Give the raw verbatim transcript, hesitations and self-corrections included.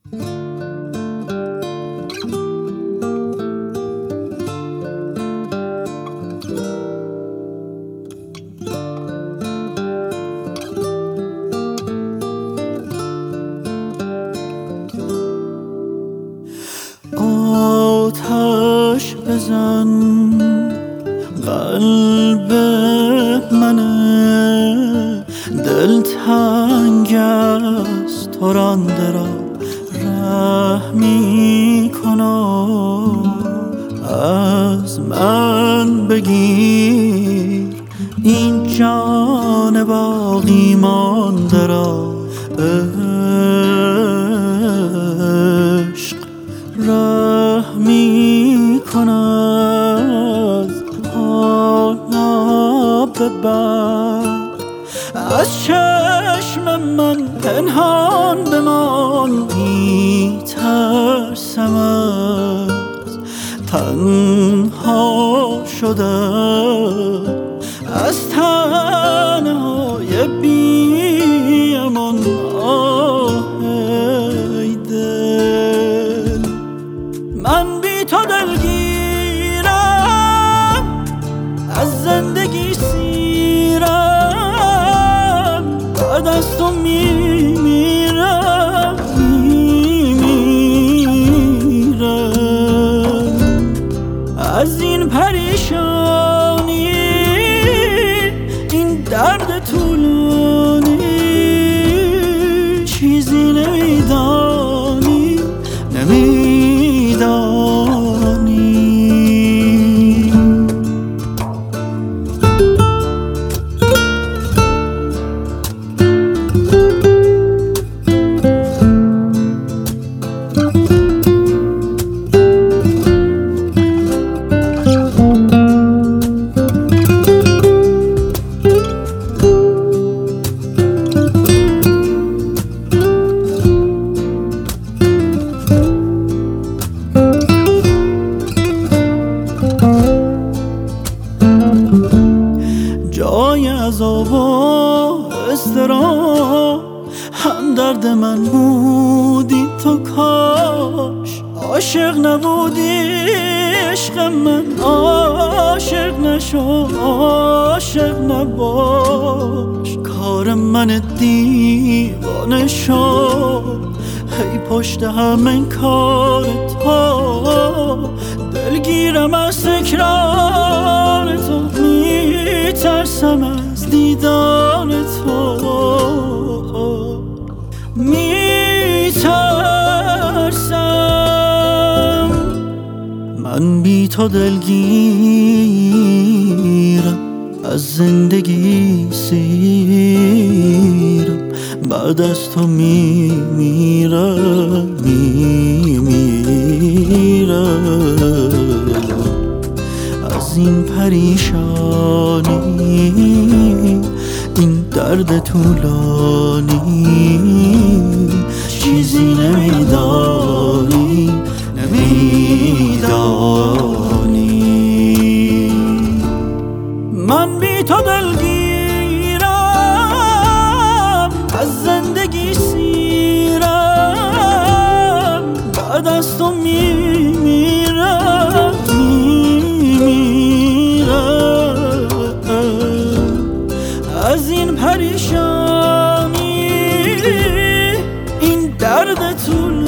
آتش بزن قلب منه، دلتنگ است تو رانده را رحمی کنم. از من بگیر این جان باقی مانده را، عشق رحمی کند. حالا ببر از چشم من پنهان بمان، می ترسم از تنها شدن، از تنهای بی امان. آه ای دل، من بی تو دلگیرم، از زندگی سیرم، بعد از تو میمیرم میمیرم. از این پریشانی، این درد طولانی، چیزی نمیدانی نمیدانی. جای عذاب و اضطراب هم درد من بودی تو، کاش عاشق نبودی عشق من، عاشق نشو عاشق نباش. کار من دیوانه شد هی پشت همین کار تو، دلگیرم از تکرار تو، میترسم از دیدار تو، میترسم. من بی تو دلگیرم، از زندگی سیرم، بعد از تو میمیرم میمیرم. از این پریشانی، این درد طولانی، چیزی نمیدانی نمیدانی. من بی تو دلگیرم، از زندگی سیرم، بعد از تو میمیرم میمیرم. از این پریشانی، این درد طول